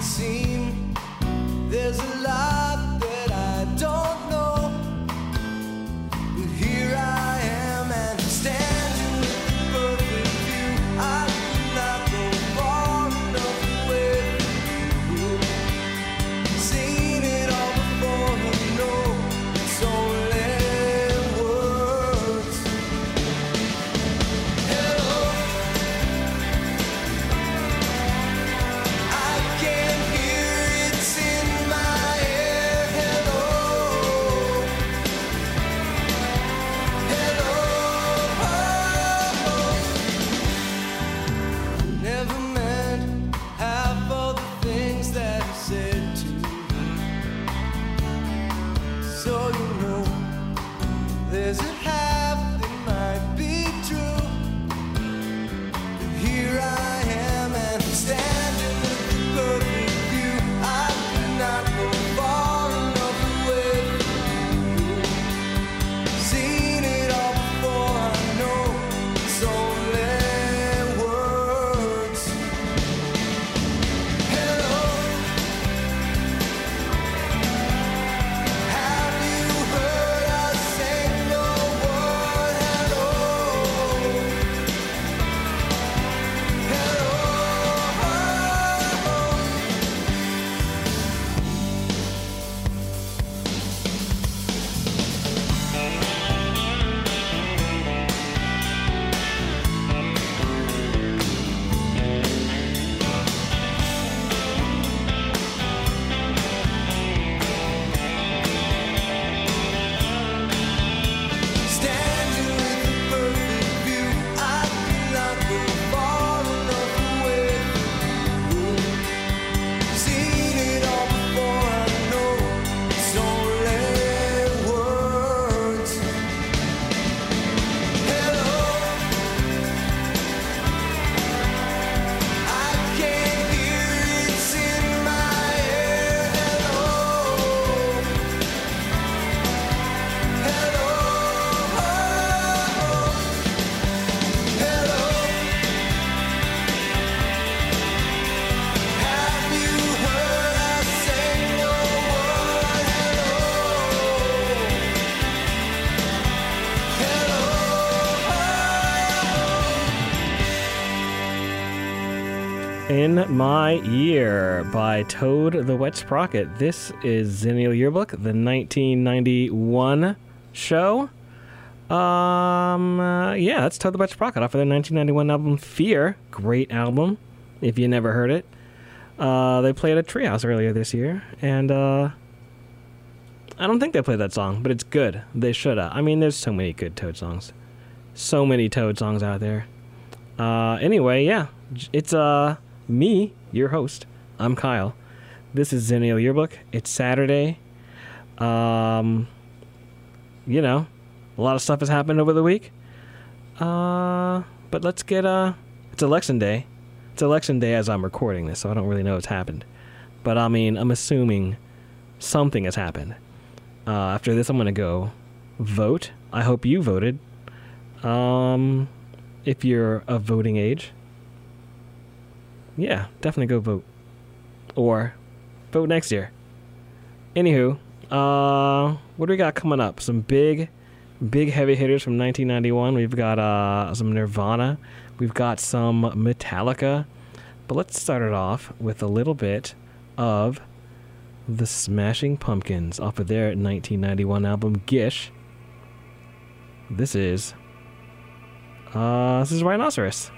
seem there's a lot that I don't know, but here I am and standing with the perfect view. I could not go far enough away from you. Seen it all before, I know it's only words. Hello, I can hear it's in my ear. Hello, hello. Never meant half of the things that I said to you. So you know, there's a half that might be true. But here I am and I'm standing with the perfect view. I could not go far enough away from you. Seen it all before, I know it's only words. Hello, have you heard us sing the word? Hello, hello. Standing with the perfect view, I could not go far enough away from you. Seen it all before, I know it's only words. Hello, I can hear it's in my ear. Hello, hello, hello. Have you heard us sing the word? In My Ear by Toad the Wet Sprocket. This is Zennial Yearbook, the 1991 show. Yeah, that's Toad the Wet Sprocket off of their 1991 album Fear. Great album, if you never heard it. They played at Treehouse earlier this year, and I don't think they played that song, but it's good. They should have. I mean, there's so many good Toad songs. So many Toad songs out there. Anyway, yeah, it's me, your host. I'm Kyle. This is Zennial Yearbook. It's Saturday. You know, a lot of stuff has happened over the week. But let's get it's election day. It's election day as I'm recording this, so I don't really know what's happened. But I mean, I'm assuming something has happened. After this, I'm gonna go vote. I hope you voted. If you're of voting age, yeah, definitely go vote. Or vote next year. Anywho, what do we got coming up? Some big heavy hitters from 1991. We've got some Nirvana. We've got some Metallica. But let's start it off with a little bit of the Smashing Pumpkins off of their 1991 album Gish. This is Rhinoceros.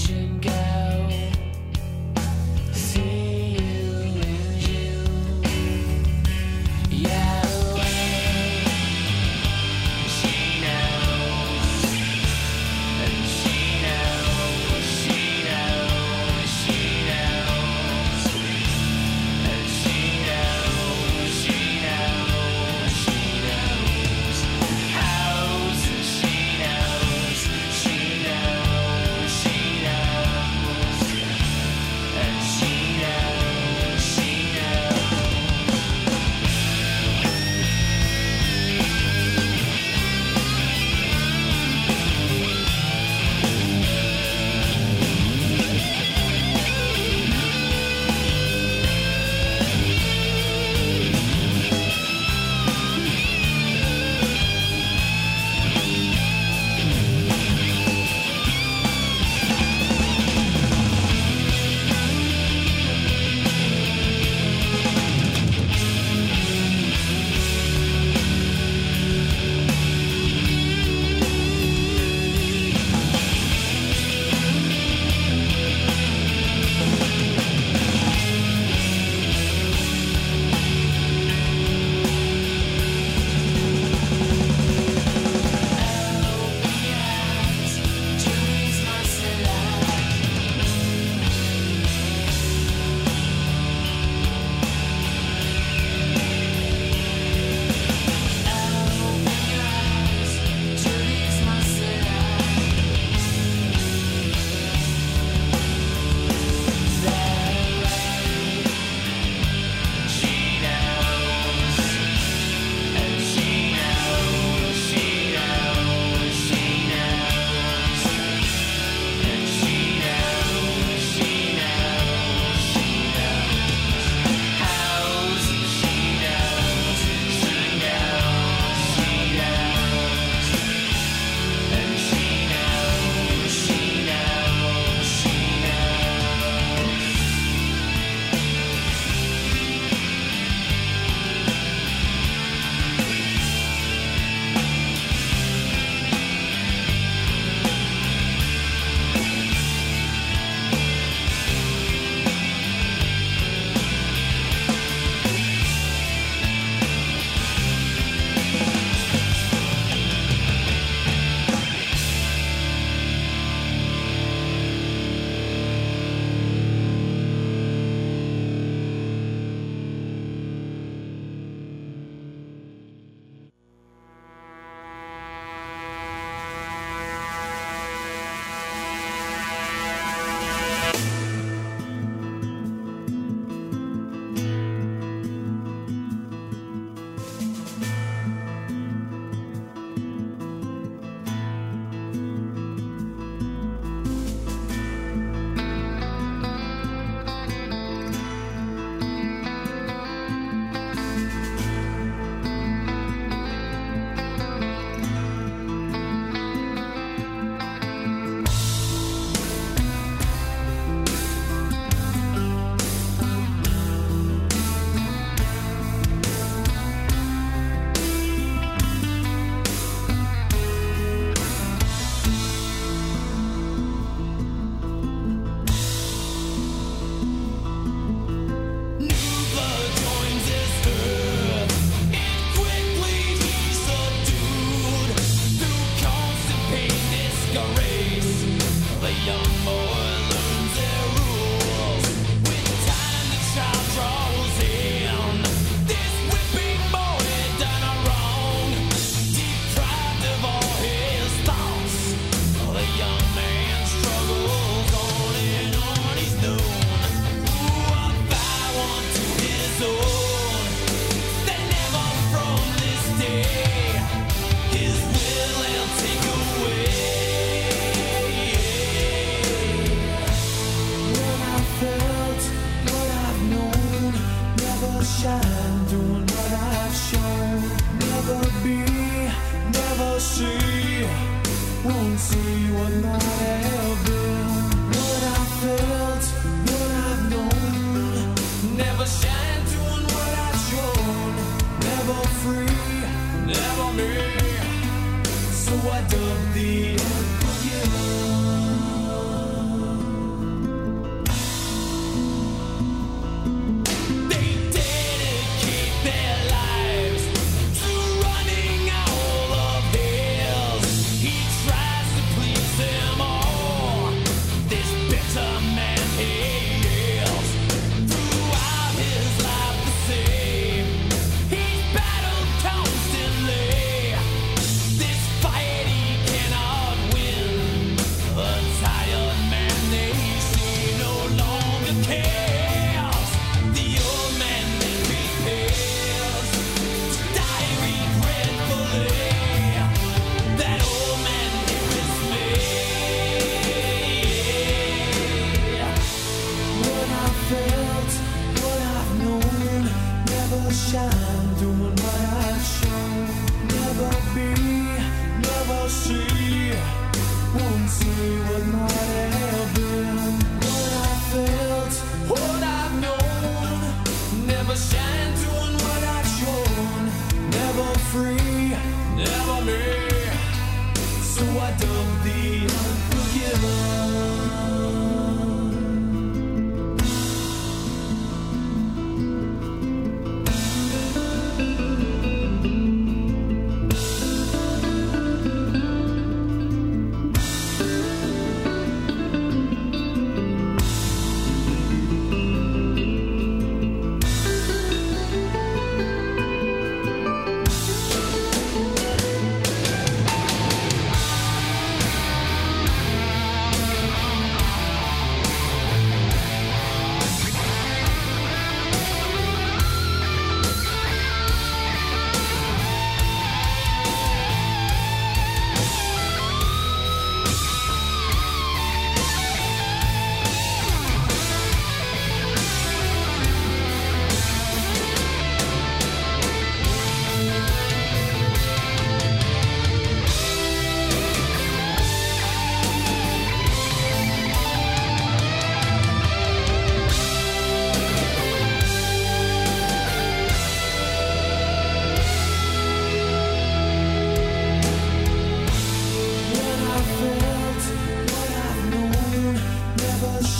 should go. See you in June. Yeah, she knows, and she knows, she knows, she knows, and she knows, she knows, she knows, house, and she knows, she knows, she knows.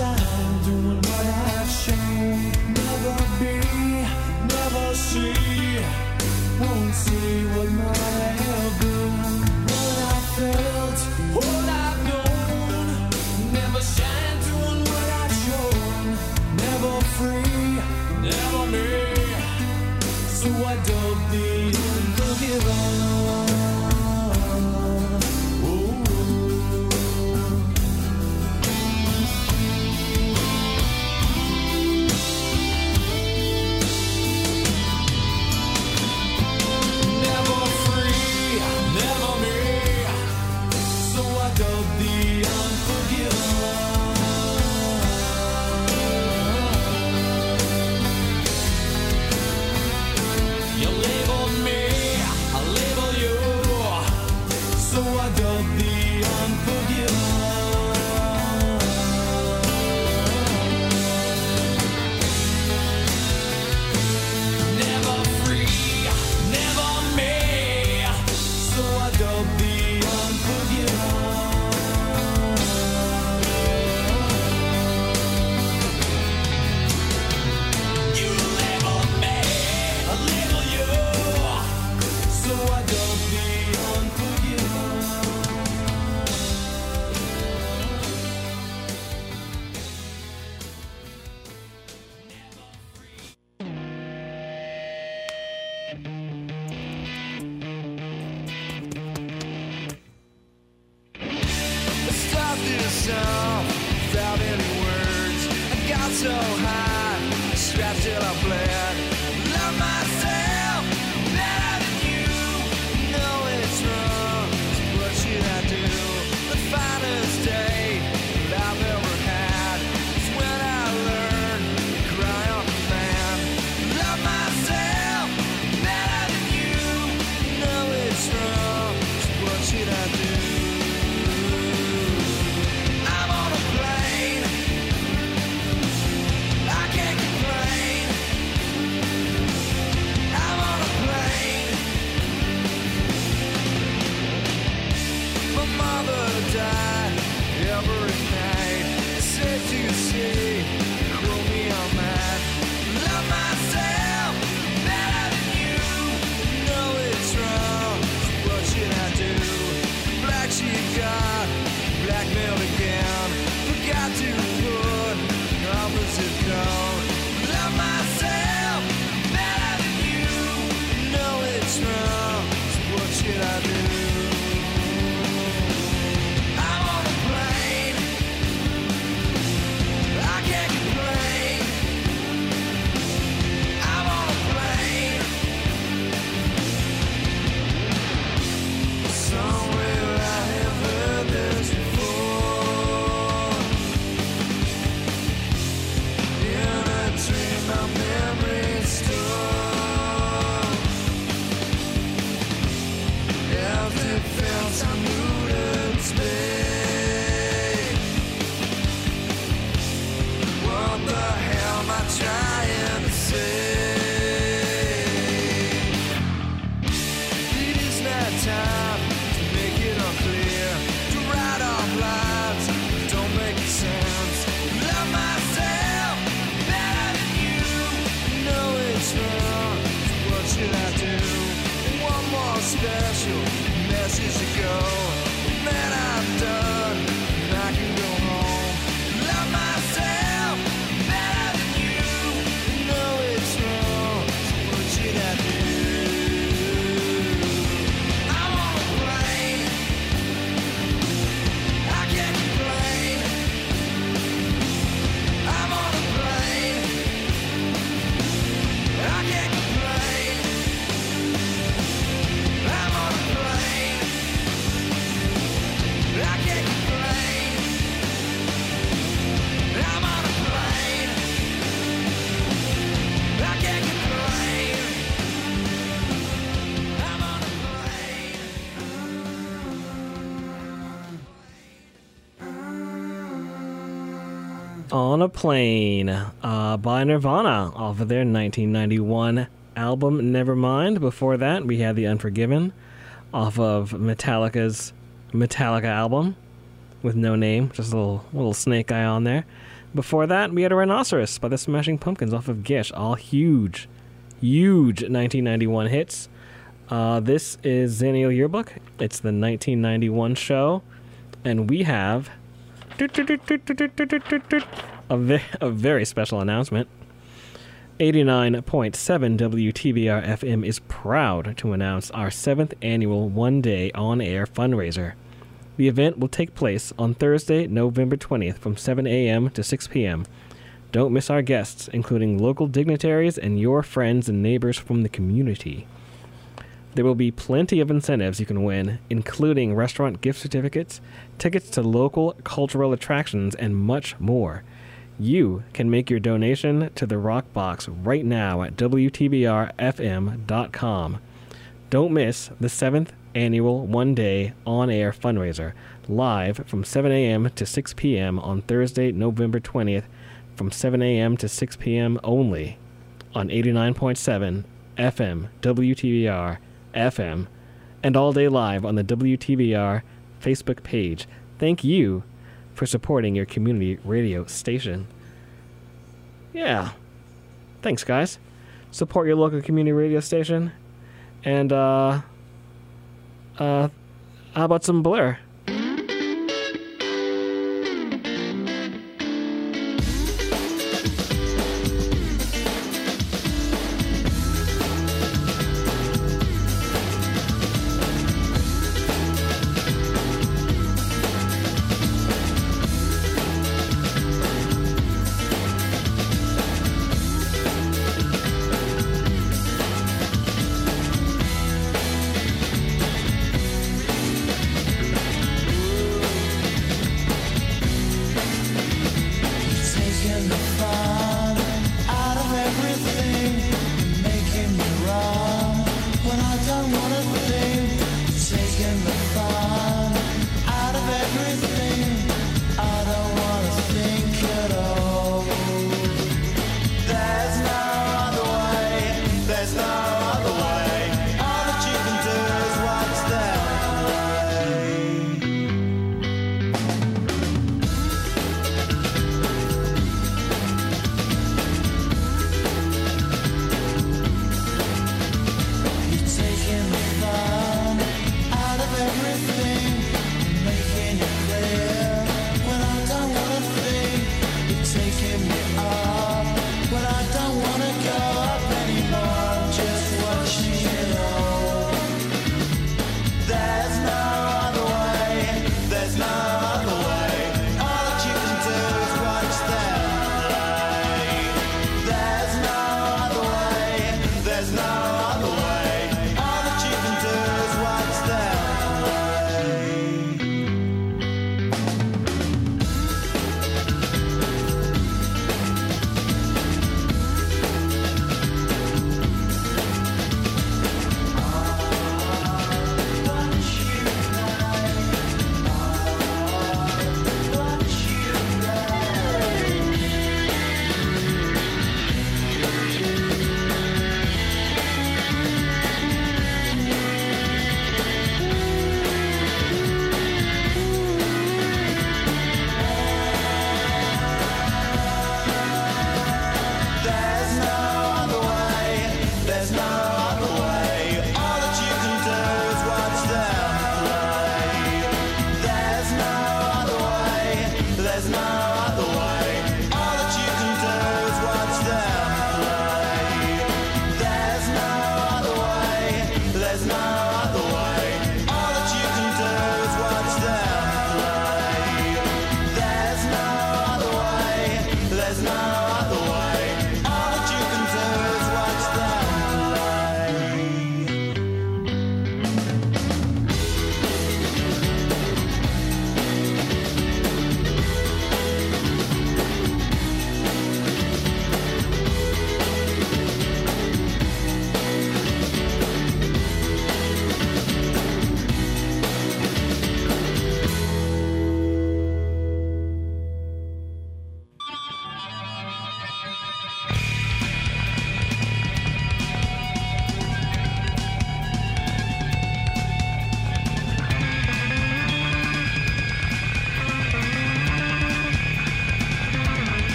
shine, doing what I've shown. Never be, never see, won't see what might have been. What I felt, what I've known. Never shine, doing what I've shown. Never free, never me. So I dug the unforgiven. On a Plane by Nirvana off of their 1991 album Nevermind. Before that, we had The Unforgiven off of Metallica's Metallica album with no name, just a little snake guy on there. Before that, we had a Rhinoceros by the Smashing Pumpkins off of Gish. All huge 1991 hits. This is Xennial Yearbook. It's the 1991 show. And we have a very special announcement. 89.7 WTBR FM is proud to announce our 7th annual one-day on-air fundraiser. The event will take place on Thursday, November 20th from 7 a.m. to 6 p.m. Don't miss our guests, including local dignitaries and your friends and neighbors from the community. There will be plenty of incentives you can win, including restaurant gift certificates, tickets to local cultural attractions, and much more. You can make your donation to the Rock Box right now at WTBRFM.com. Don't miss the 7th annual one-day on-air fundraiser, live from 7 a.m. to 6 p.m. on Thursday, November 20th, from 7 a.m. to 6 p.m. only on 89.7 FM, WTBR FM, and all day live on the WTBR Facebook page. Thank you for supporting your community radio station. Yeah. Thanks, guys. Support your local community radio station. And, how about some Blur?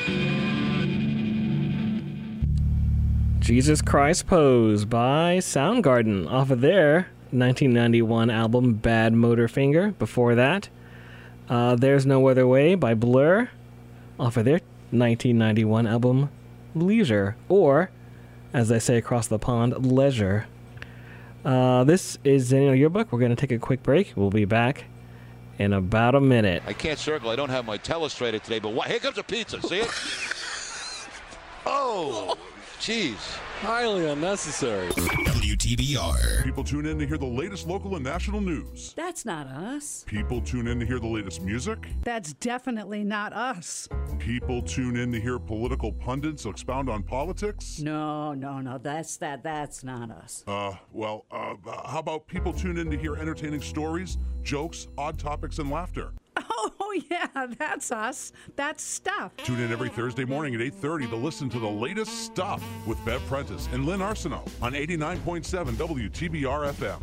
Jesus Christ Pose by Soundgarden off of their 1991 album Bad Motorfinger. Before that, There's No Other Way by Blur off of their 1991 album Leisure, or, as they say across the pond, Leisure. This is Zennial Yearbook. We're going to take a quick break. We'll be back in about a minute. I can't circle. I don't have my telestrator today, but here comes a pizza. See it? Oh, jeez. Highly unnecessary. WTBR. People tune in to hear the latest local and national news. That's not us. People tune in to hear the latest music. That's definitely not us. People tune in to hear political pundits expound on politics. No, that's not us. How about people tune in to hear entertaining stories, jokes, odd topics, and laughter? Oh, yeah, that's us. That's stuff. Tune in every Thursday morning at 8:30 to listen to the latest stuff with Bev Prentice and Lynn Arsenault on 89.7 WTBR FM.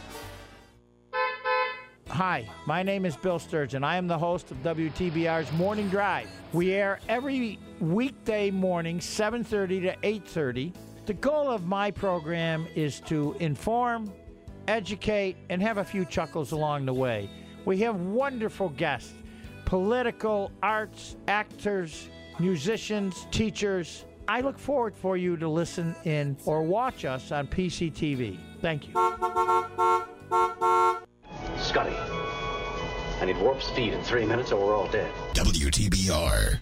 Hi, my name is Bill Sturgeon. I am the host of WTBR's Morning Drive. We air every weekday morning, 7:30 to 8:30. The goal of my program is to inform, educate, and have a few chuckles along the way. We have wonderful guests, political, arts, actors, musicians, teachers. I look forward for you to listen in or watch us on PCTV. Thank you. Scotty, I need warp speed in 3 minutes or we're all dead. WTBR.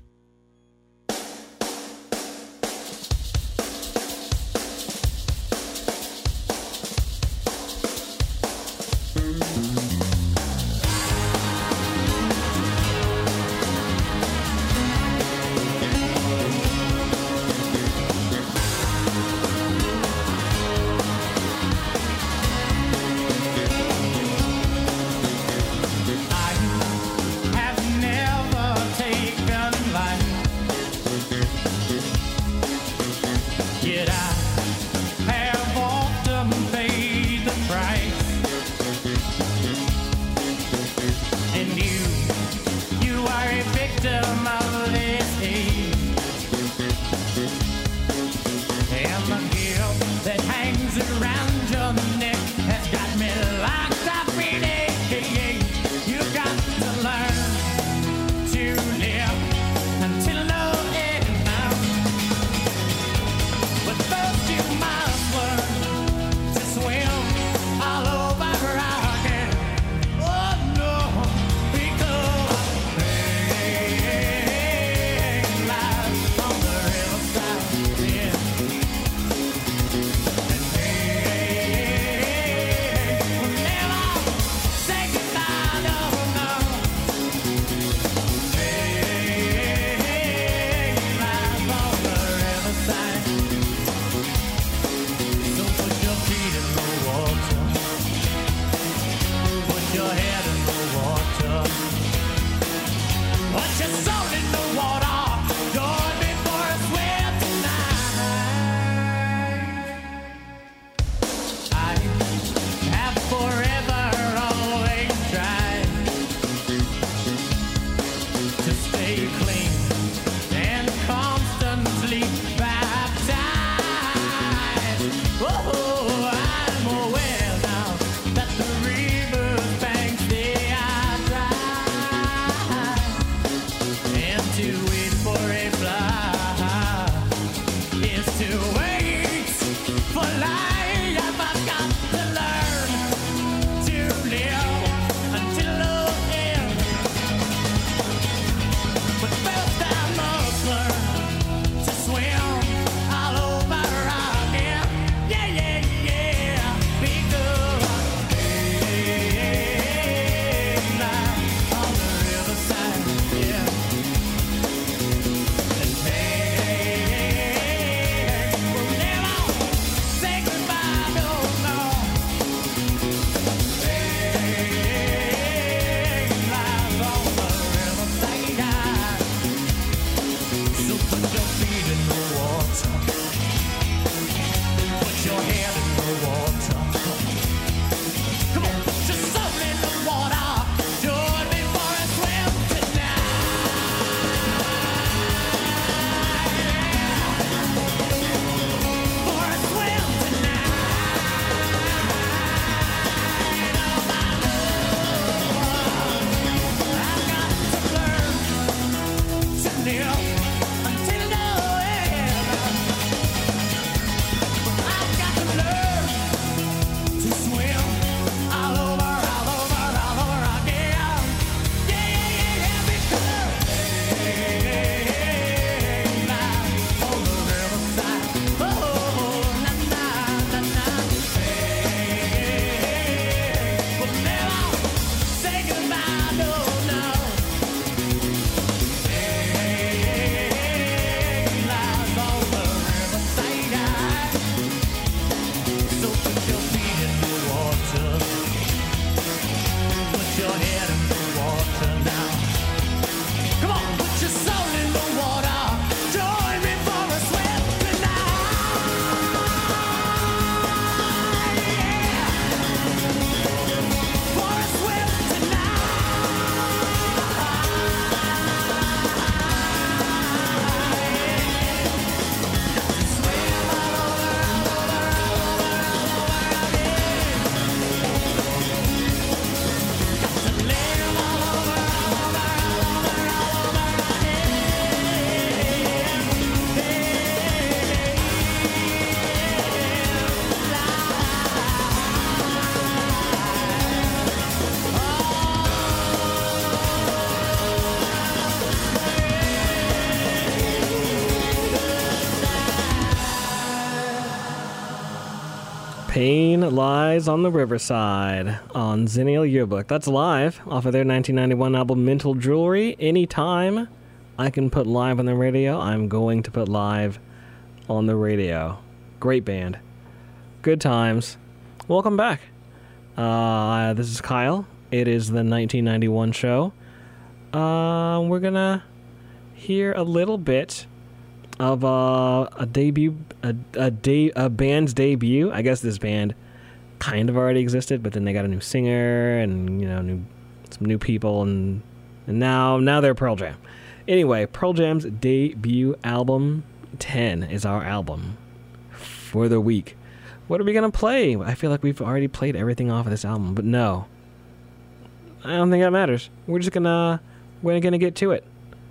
Pain Lies on the Riverside on Zennial Yearbook. That's live off of their 1991 album Mental Jewelry. Anytime I can put live on the radio, I'm going to put live on the radio. Great band. Good times. Welcome back. This is Kyle. It is the 1991 show. We're going to hear a little bit of a band's debut. I guess this band kind of already existed, but then they got a new singer and some new people, and now they're Pearl Jam. Anyway, Pearl Jam's debut album 10 is our album for the week. What are we gonna play? I feel like we've already played everything off of this album, but no, I don't think that matters. We're gonna get to it.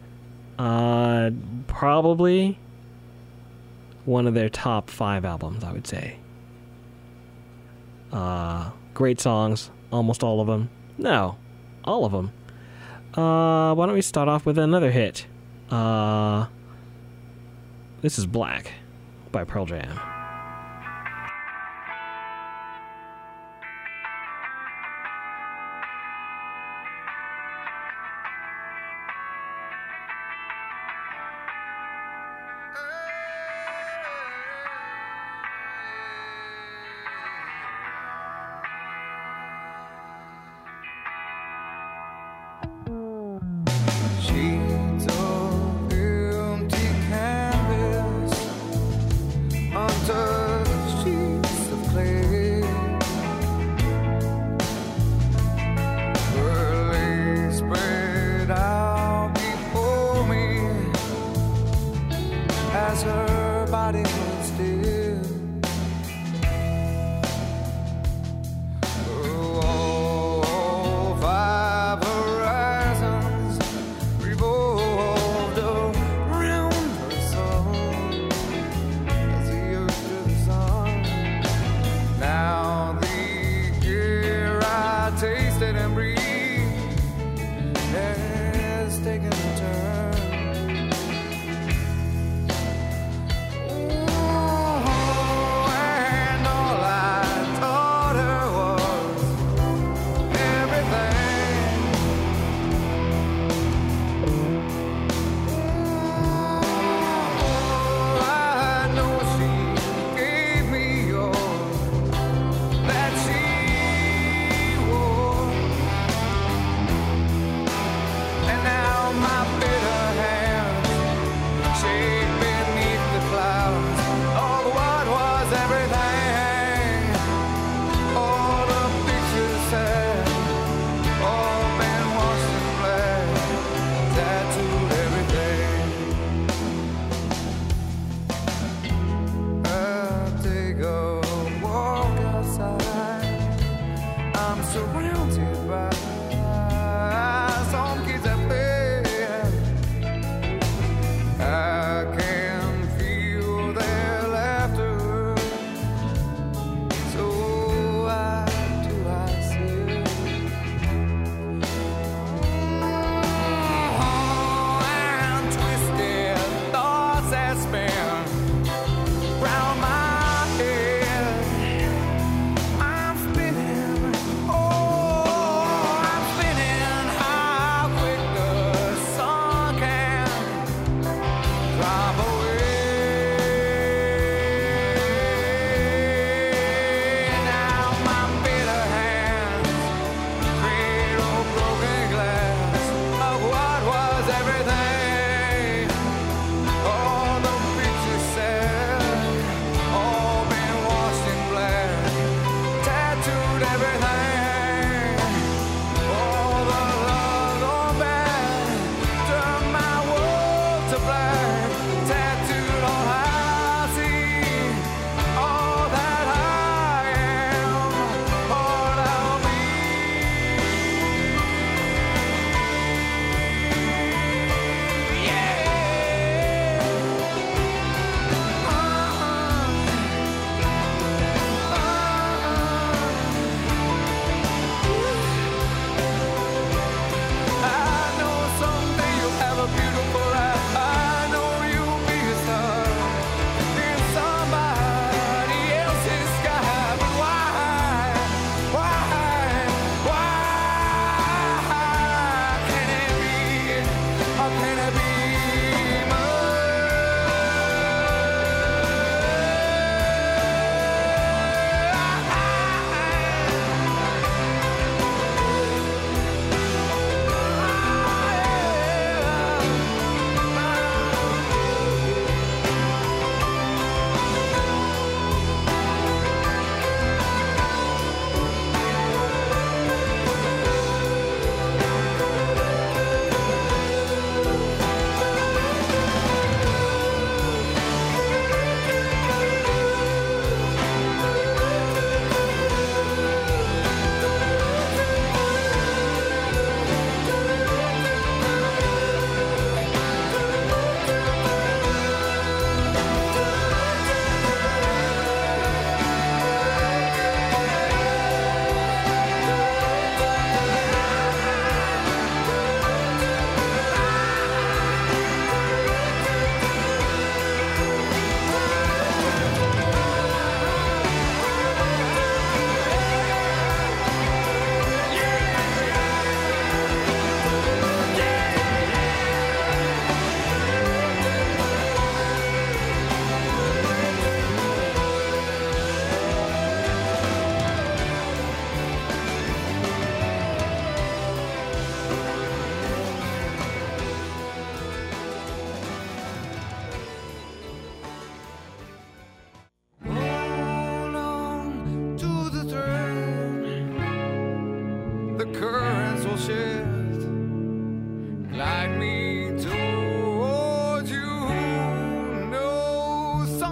Probably one of their top 5 albums, I would say. Great songs, almost all of them. No, all of them. Why don't we start off with another hit? This is Black by Pearl Jam. Ooh,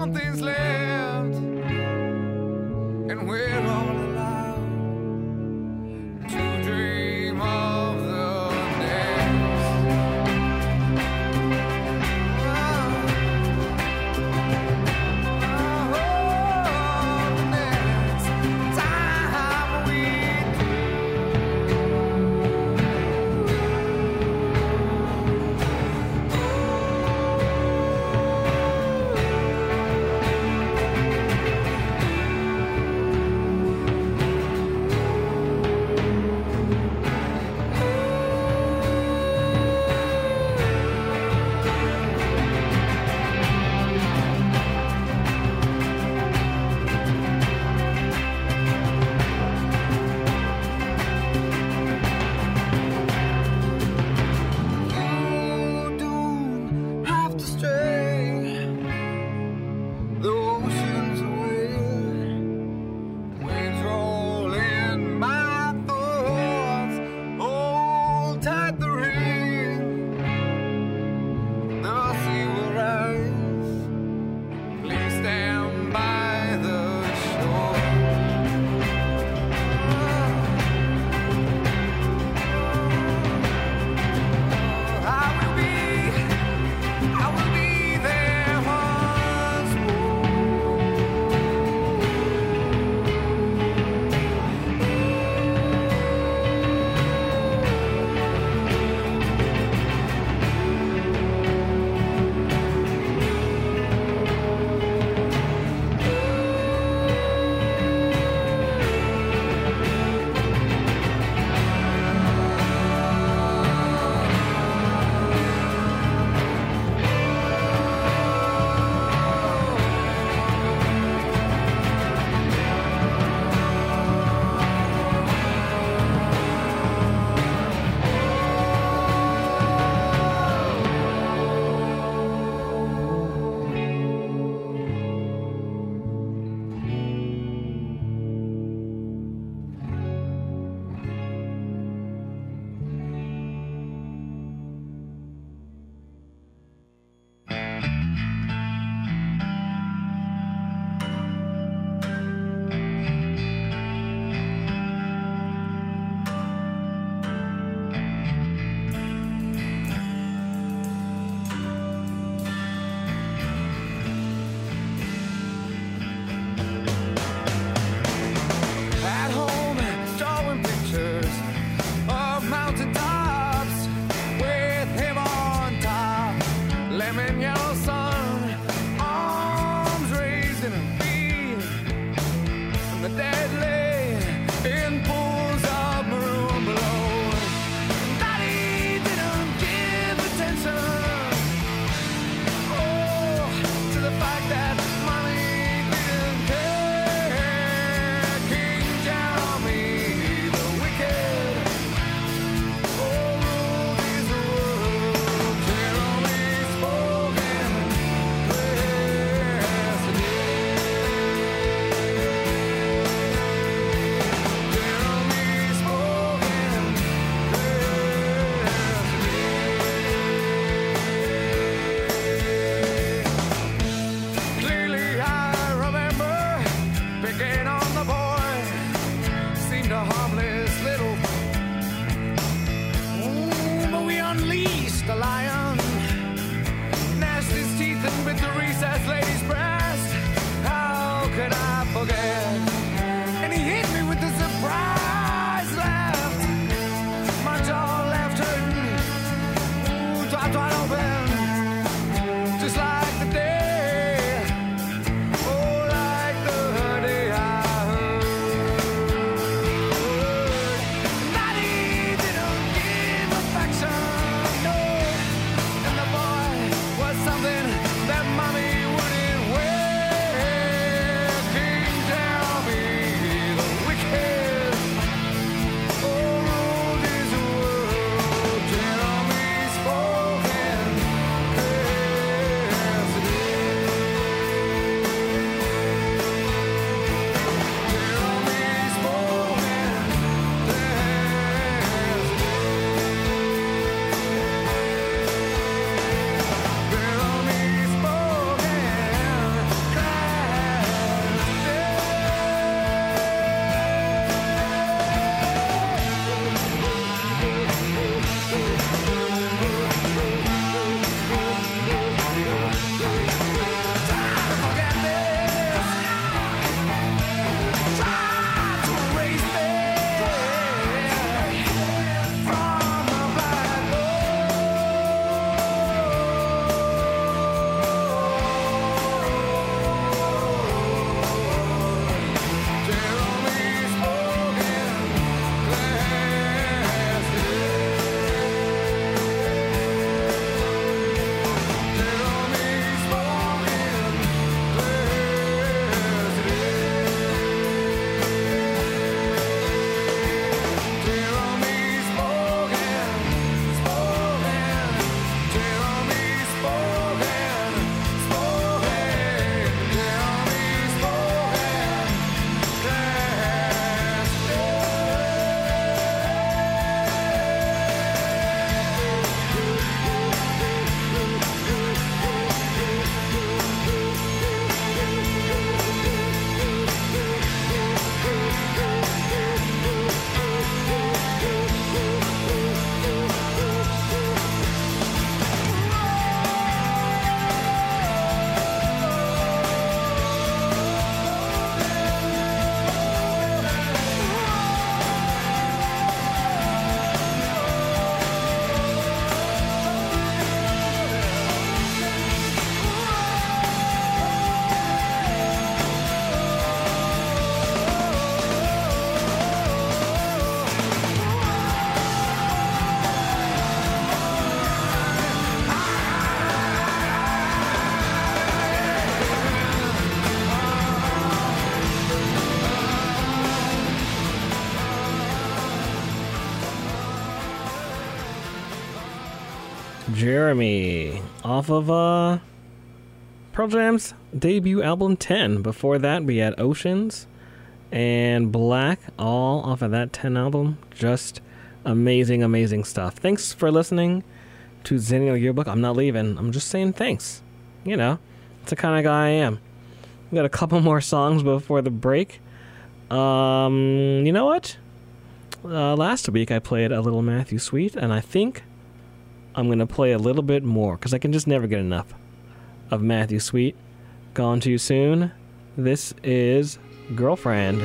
something's left, and we're all allowed to dream of the next. The next time we do. Jeremy off of Pearl Jam's debut album 10. Before that, we had Oceans and Black, all off of that 10 album. Just amazing, amazing stuff. Thanks for listening to Zennial Yearbook. I'm not leaving. I'm just saying thanks. You know, it's the kind of guy I am. We got a couple more songs before the break. You know what? Last week I played a little Matthew Sweet, and I think I'm going to play a little bit more because I can just never get enough of Matthew Sweet. Gone Too Soon. This is Girlfriend.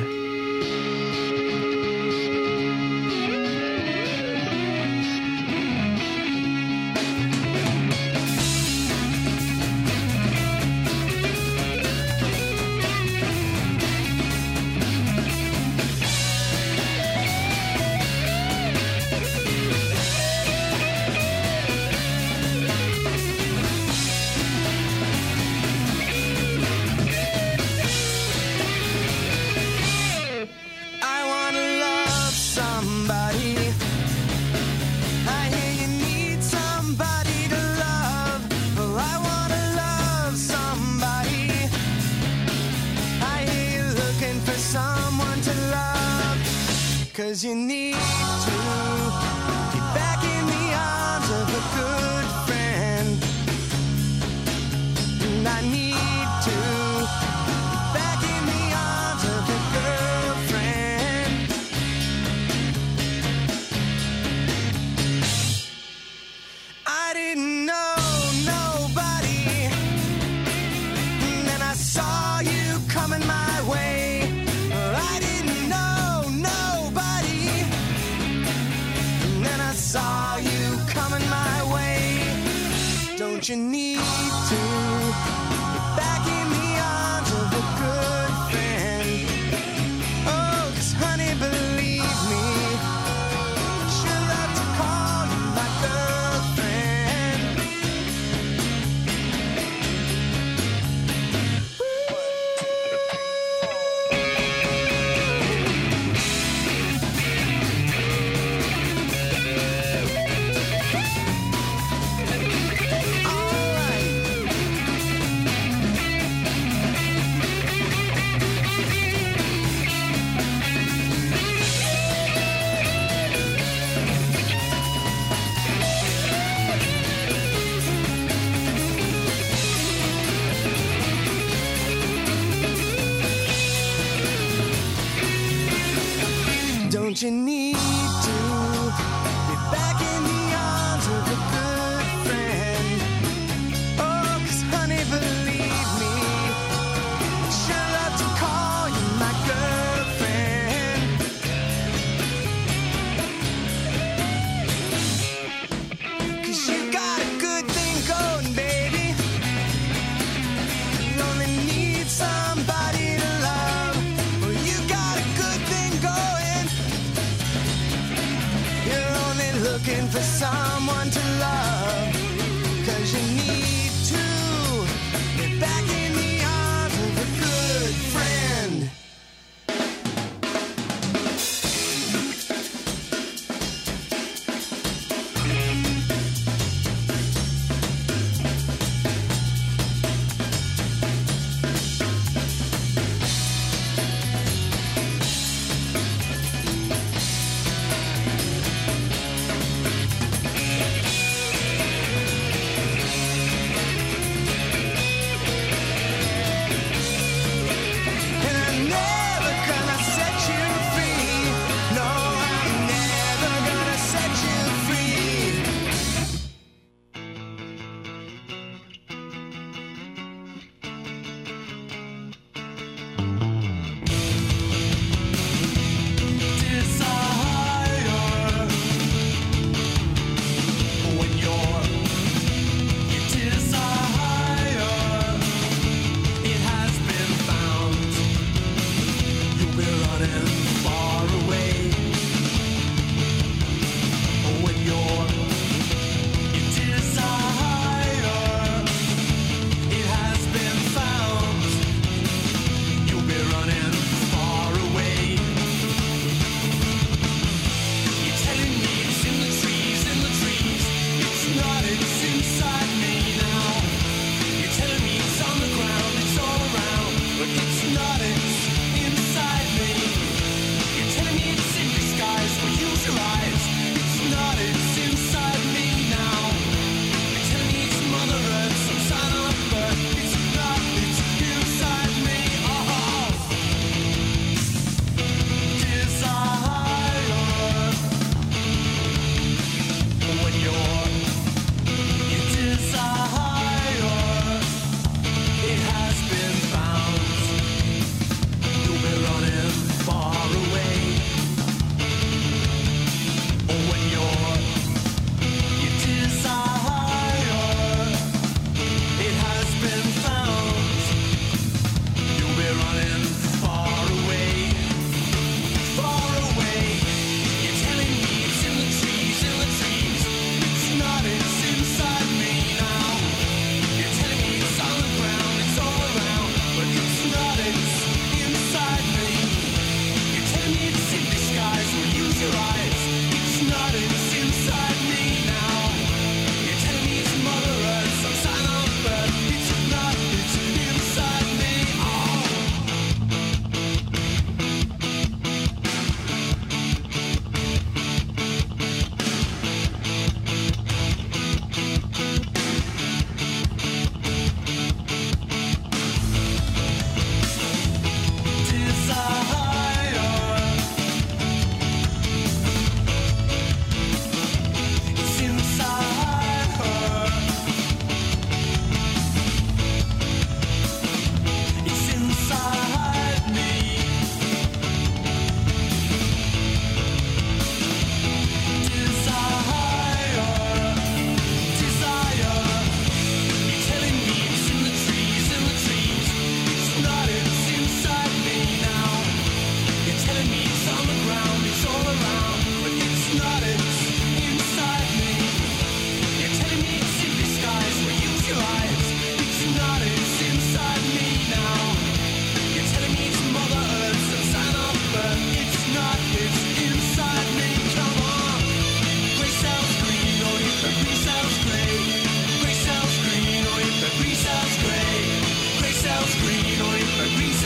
Cause you need to get back in the arms of a good friend. And I need to get back in the arms of a girlfriend. I didn't know nobody, and then I saw you coming my way. I didn't know nobody, and then I saw you coming my way. Don't you need to get back in the arms of a good friend? Oh, 'cause honey, believe me, I sure love to call you my girlfriend. Don't you need to be back in the arms of a good friend? Oh, 'cause honey, believe me, I sure love to call you my girlfriend. 'Cause you got a good thing going, baby. You only need somebody to love. Well, you got a good thing going. You're only looking for someone to love. 'Cause you need to get back in the arms of a good friend.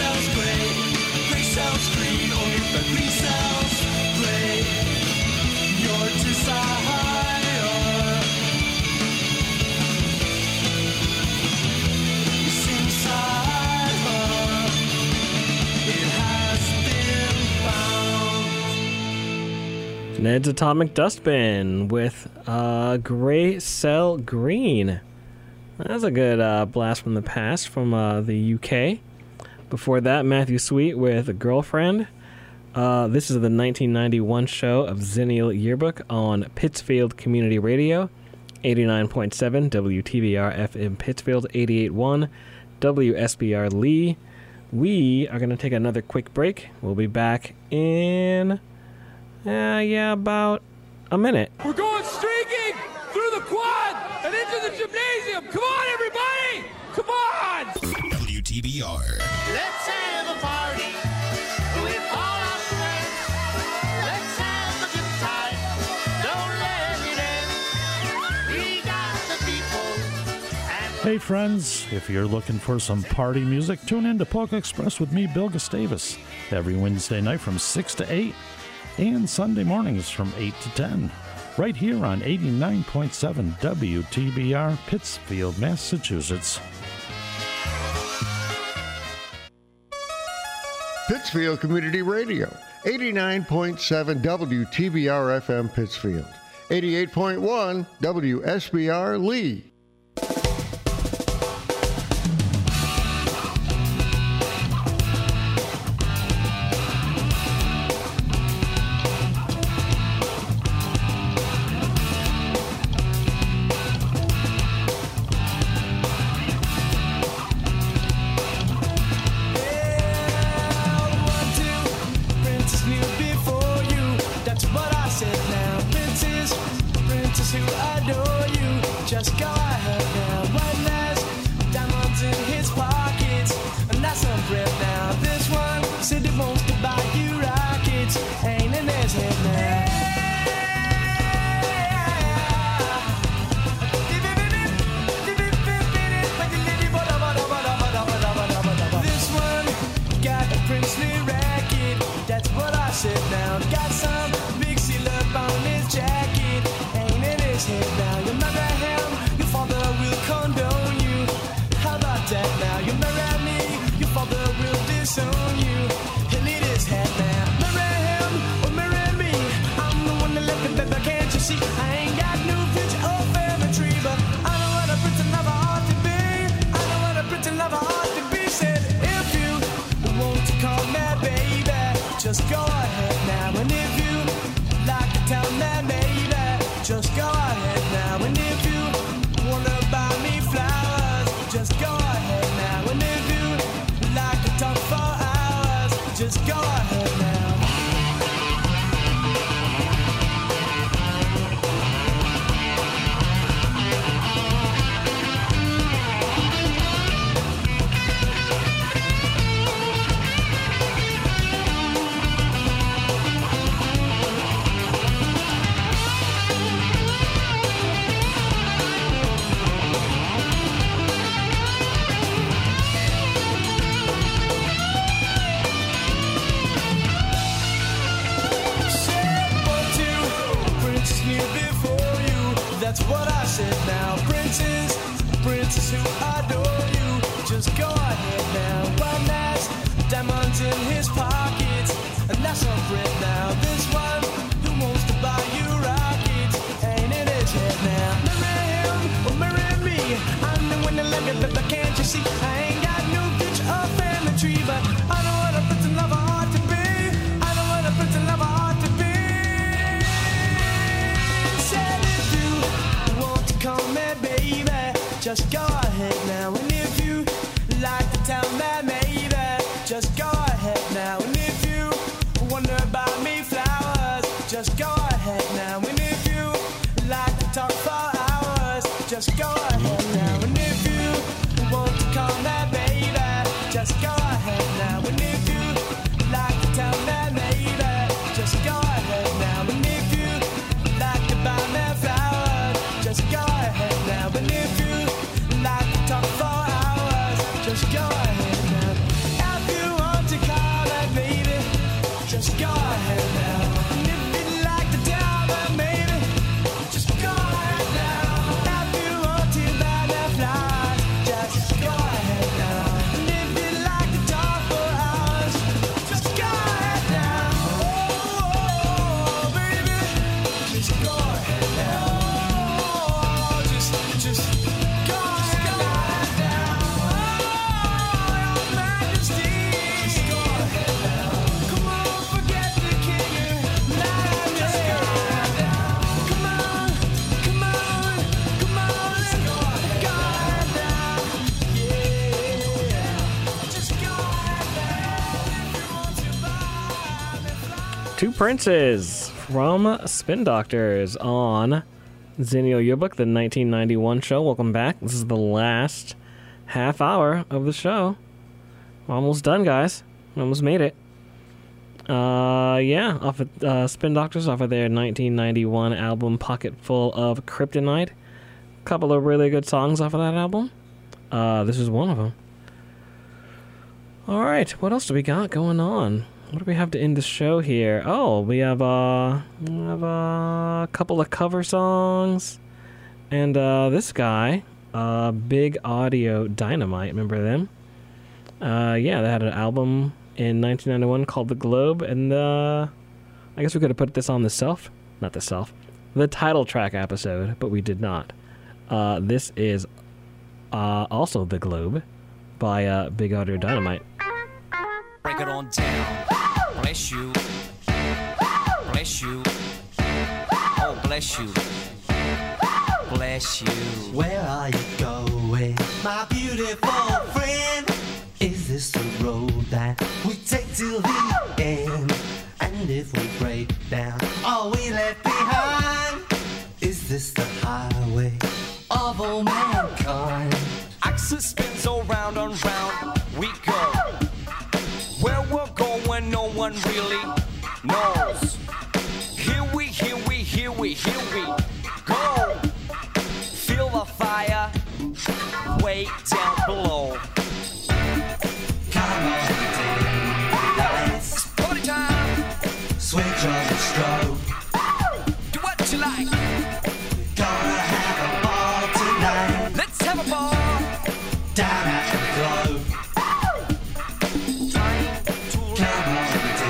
sells gray, gray sells green, only the green sells gray. Your desire is inside her. It has been found. Ned's Atomic Dustbin with Gray Cell Green. That's a good blast from the past from the UK. Before that, Matthew Sweet with Girlfriend. This is the 1991 show of Zennial Yearbook on Pittsfield Community Radio, 89.7 WTBR FM Pittsfield, 88.1 WSBR Lee. We are going to take another quick break. We'll be back in, about a minute. We're going streaking through the quad and into the gymnasium. Come on, everybody! Come on! WTBR. Let's have a party with all our friends. Let's have a good time. Don't let it end. We got the people. Hey friends, if you're looking for some party music, tune in to Polka Express with me, Bill Gustavus, every Wednesday night from 6 to 8 and Sunday mornings from 8 to 10, right here on 89.7 WTBR, Pittsfield, Massachusetts. Pittsfield Community Radio, 89.7 WTBR FM Pittsfield, 88.1 WSBR Lee. Just go ahead now, and if you like to tell me, maybe just go ahead now, and if you wonder about me, fly. Two Princes from Spin Doctors on Zennial Yearbook, the 1991 show. Welcome back. This is the last half hour of the show. Almost done, guys. Almost made it. Off of Spin Doctors, off of their 1991 album Pocket Full of Kryptonite. Couple of really good songs off of that album. This is one of them. All right, what else do we got going on? What do we have to end the show here? Oh, we have a couple of cover songs, and this guy, Big Audio Dynamite. Remember them? They had an album in 1991 called The Globe, and I guess we could have put this on the title track episode, but we did not. This is also The Globe by Big Audio Dynamite. Break it on down. Bless you. Bless you. Oh, bless you. Bless you. Where are you going, my beautiful friend? Is this the road that we take till the end? And if we break down, are we left behind? Is this the highway of all mankind? Axis spins around and round we go. Where we're going, no one really knows. Here we go. Feel the fire way down below. Come on, dim the lights. It's party time. Switch on the strobe. Do what you like. We're gonna have a ball tonight. Let's have a ball. Down at the globe. Come on,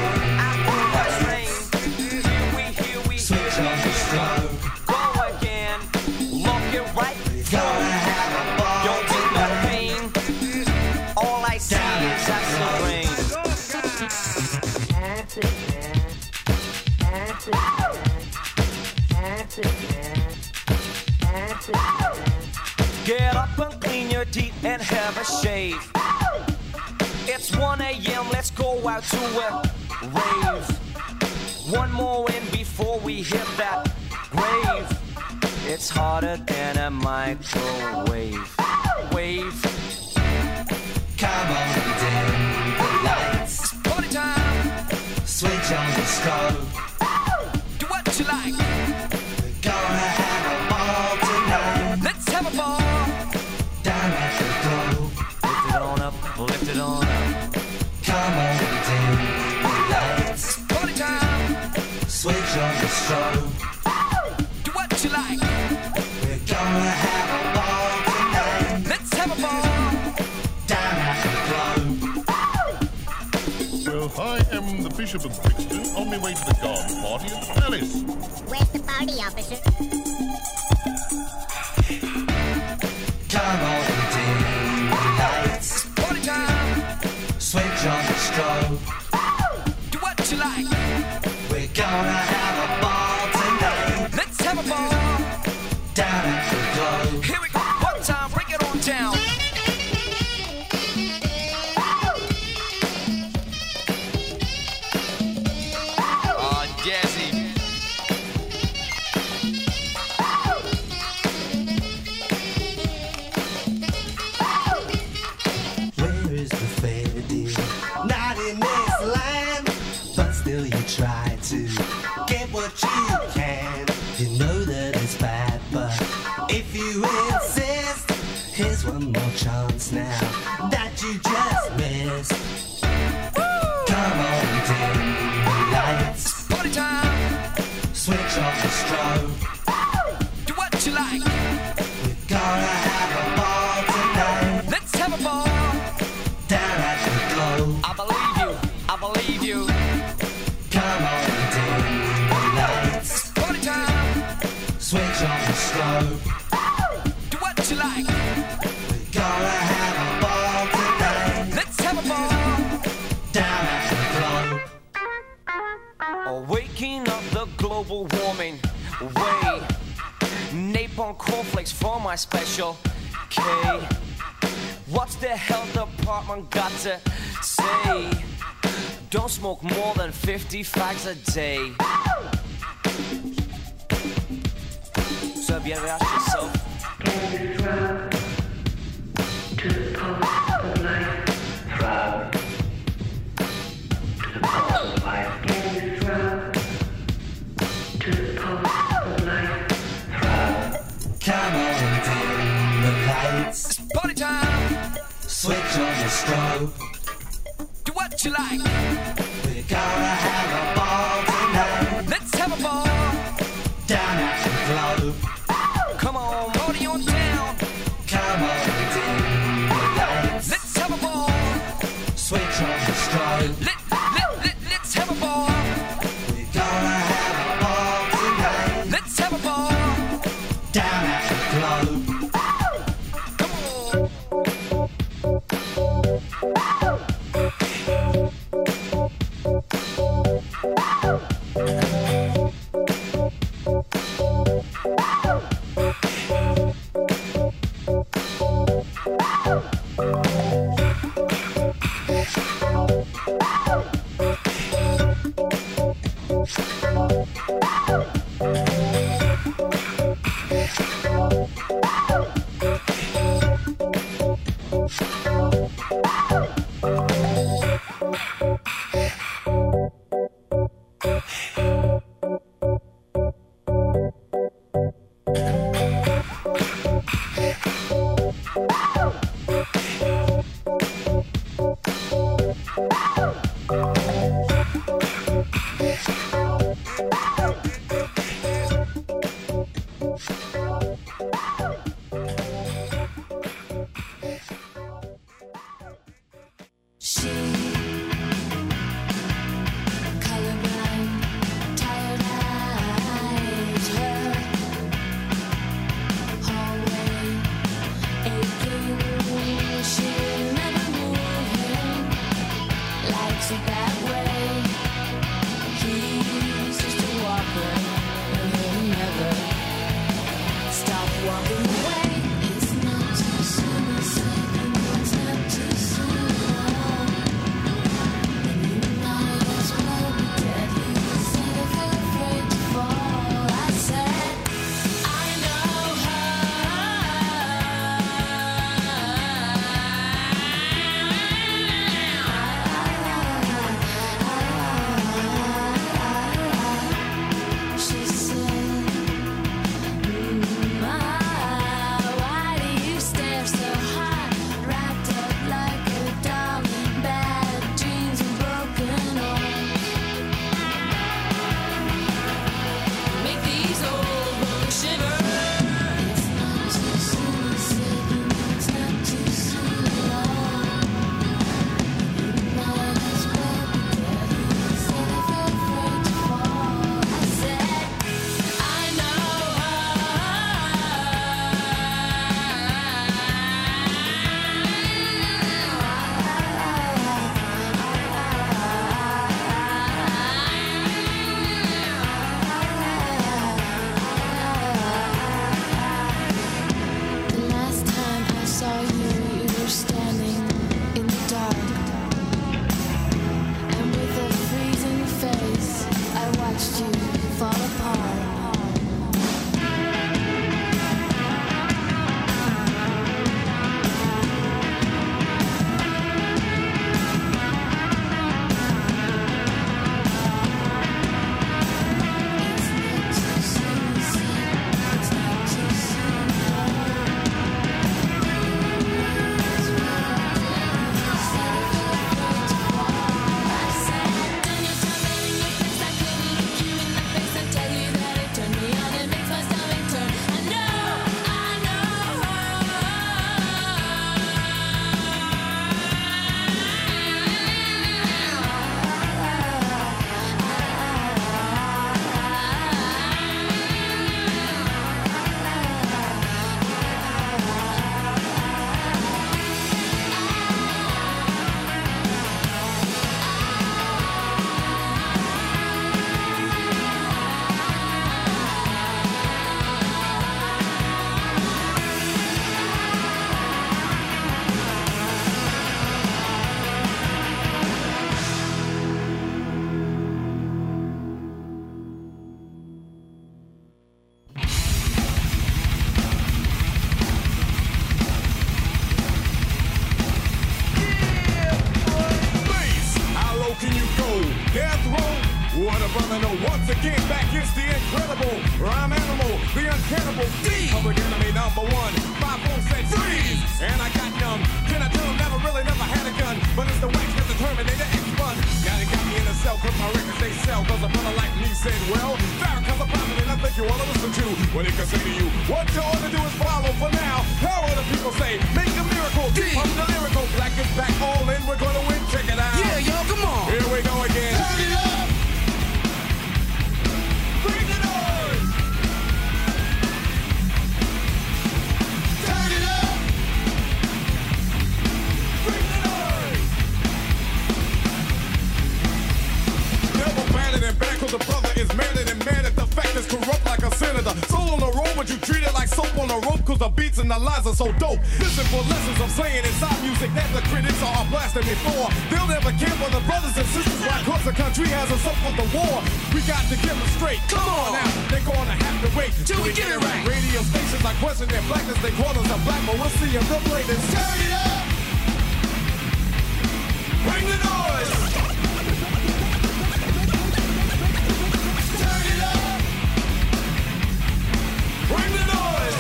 dim. Here we Switch on the strobe. go again. Look it right. We're gonna have a ball Don't take no pain. All I see is acid rain. Get up and clean your teeth and have a shave. It's 1 a.m., let's go out to a rave. One more in before we hit that grave. It's hotter than a microwave. Wave. Come on, dim the lights. It's party time. Switch on the strobe. Do what you like. We're gonna have a ball tonight. Let's have a ball. Down at the globe. Lift it on up, lift it on up. Come on, dim the lights. It's party time. Switch on the strobe. Do what you like. We're gonna have a ball tonight. Let's have a ball. Down at the globe. Well, I am the Bishop of Brixton, on my way to the garden party at the palace. Where's the party, officer? Come on, dim the lights. It's party time. Switch on the strobe. Do what you like. We're gonna have a ball tonight. Let's have a ball. Down at the globe. Here we go. One time, break it on down. Oh, Jazzy. Where is the fair deal? Not in this land, but still you try to get what you can. You know that it's bad, but if you insist, here's one more chance now that you just missed. Come on, dim the lights. Party time. Switch on the strobe. Do what you like. We're gonna have a ball tonight. Let's have a ball. Down at the globe. I believe you. I believe you. Come on, dim the lights. Party time. Switch on the strobe. Do what you like. We're gonna have a ball tonight. Let's have a ball. Down at the globe. Waking up the global warming way. Napalm cornflakes for my special K. What's the health department got to say? Don't smoke more than 50 fags a day. So bien relax yourself. To the pulse of life. Throb. To the pulse of life. Throb. To the pulse of life. Throb. Come on and dim the lights. It's party time. Switch on the strobe. Do what you like. We're gonna have a ball tonight. Let's have a ball. Down at the globe. Come on, roll on down. Come on, dim the lights. Let's have a ball. Switch on the strobe. Let's have a ball. We're gonna have a ball tonight. Let's have a ball. Down at the globe. a brother know. Once again, back is the incredible rhyme animal, the uncannibal D. Public enemy number one. 5-4 said freeze, and I got numb. Then I told him never had a gun, but it's the wax that the Terminator X1. Now they got me in a cell, cause my records they sell. Cause a brother like me said, well, Farrakhan's a prophet, and I think you wanna listen to what he can say to you. What you ought to do is follow for now. How will the people say? Make a miracle. I'm the lyrical. Black is back, all in. We're gonna win. Check it out. Yeah, yo, come on. Here we go again. Turn it up. Bring the noise. Turn it up. Bring the noise. Never better than bad, cause the brother is madder than mad at the fact is corrupt like a senator. Soul on the road, but you treat it like soap on a rope, cause the beats and the lines are so dope. Listen for lessons I'm saying inside music that the critics are blasting me for. They'll never care for the brothers and sisters, why? Cause the country has us up with the war. We got to get them straight. Come on now, they're gonna have to wait till we get it right. Radio stations are questioning their blackness, they call us a black, but we'll see them latest. Turn it up. Bring the noise. Turn it up. Bring the noise.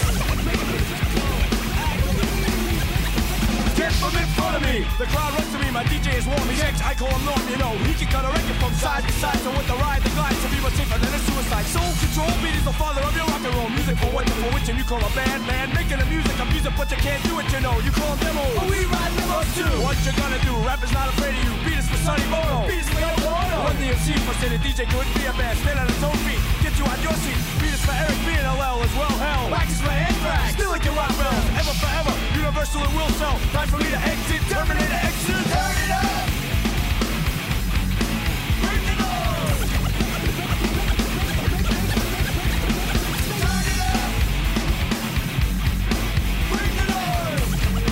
Get from in front of me. The crowd runs to me. My DJ is warm. He's ex. I call him Norm. You know he can cut a record from side to side. So with the ride, the glide, to be much safer than a suicide. Soul control beat is the father of your rock and roll music. For what for which and you call a band man. Making the music, I'm music, but you can't do it. You know you call them demos. But we ride demos too. What you gonna do? Rap is not afraid of you. Beat us for Sonny Bono. Beat us for Yoko Ono. Run the MC for say the DJ couldn't be a band. Stand on his own feet. Get you out your seat. Beat us for Eric B and LL as well. Hell, wax is for Anthrax. Still like your rock bells. Ever forever. Universal and will sell. Time for me to exit. Terminator exit. Turn it up. Bring the noise. Turn it up. Bring the noise.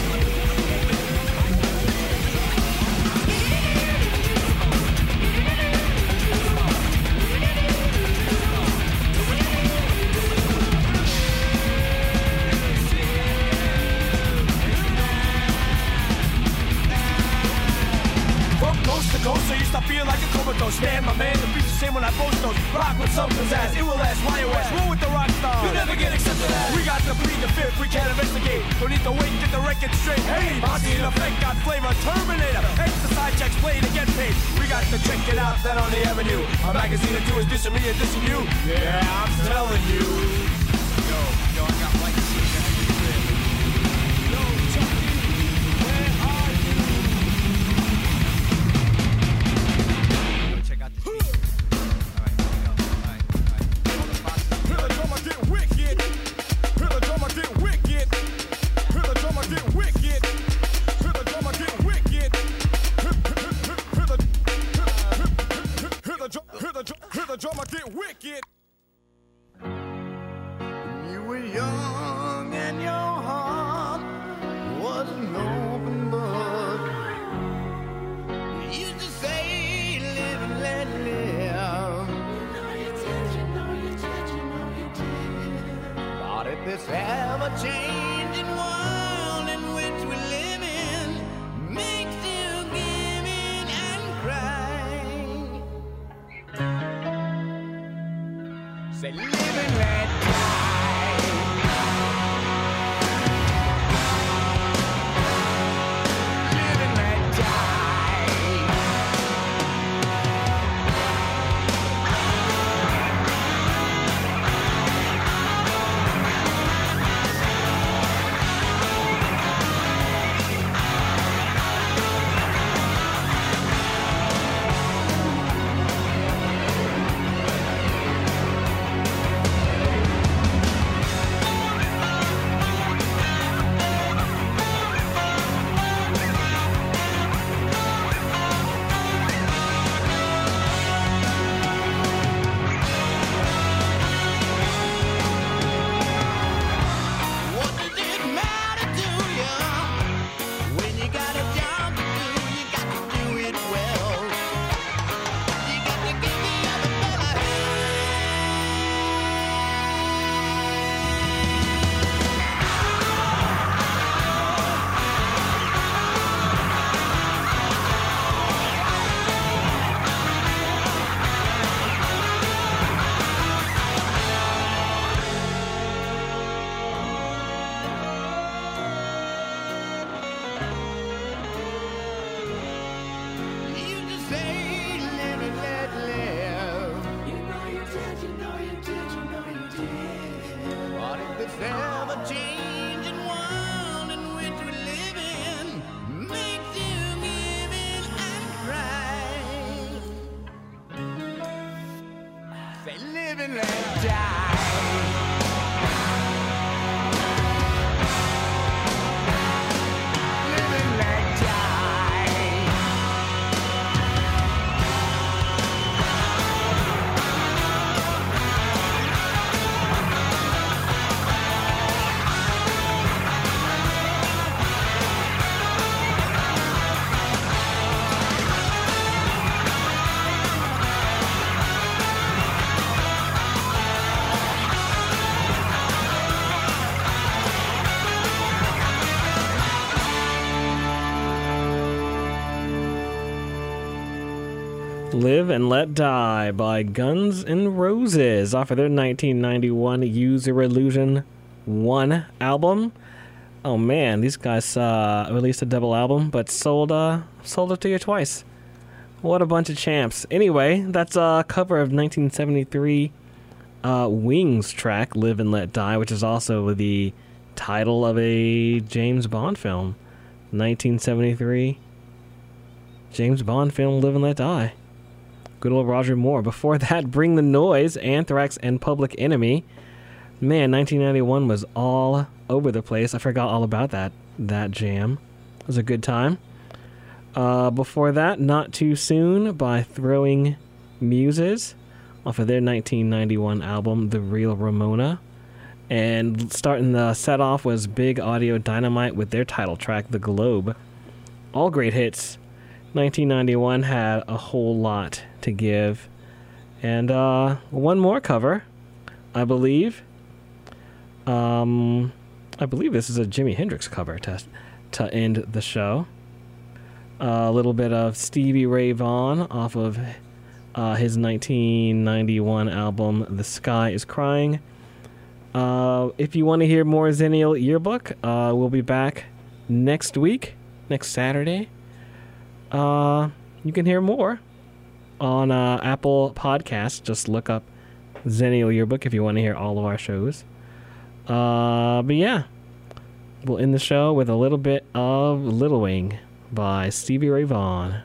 Coast, so you stop feeling like a comatose. Stand, my man, the beat's the same when I post those. Rock with some pizzazz, it will last, why West. Roll with the rock star, you never get accepted as. We got to plead the fifth, we can't investigate. Don't need to wait, get the record straight. Hey, Monty in effect, got flavor, Terminator. Exercise checks, play to get paid. We got to check it out, that on the avenue. A magazine or two is dissing me and dissing you. Yeah, I'm telling you. Yo, I got white shit. Yo, Chucky, where are you? Drummer get wicked. You were young and your heart was an open book. You used to say, live and let live. But if this ever-changing world in which we live in makes you give in and cry. Say live and let die. Live and let die. Live and Let Die by Guns N' Roses off of their 1991 Use Your Illusion 1 album. Oh man, these guys released a double album, but sold it to you twice. What a bunch of champs. Anyway, that's a cover of 1973 Wings track, Live and Let Die, which is also the title of a James Bond film. 1973 James Bond film, Live and Let Die. Good old Roger Moore. Before that, Bring the Noise, Anthrax, and Public Enemy. Man, 1991 was all over the place. I forgot all about that jam. It was a good time. Before that, Not Too Soon by Throwing Muses off of their 1991 album, The Real Ramona. And starting the set off was Big Audio Dynamite with their title track, The Globe. All great hits. 1991 had a whole lot to give. And one more cover, I believe. I believe this is a Jimi Hendrix cover to end the show. A little bit of Stevie Ray Vaughan off of his 1991 album, The Sky is Crying. If you want to hear more Zennial Yearbook, we'll be back next week, next Saturday. You can hear more on Apple Podcasts. Just look up Zennial Yearbook if you want to hear all of our shows. But yeah, we'll end the show with a little bit of Little Wing by Stevie Ray Vaughan.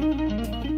Bye.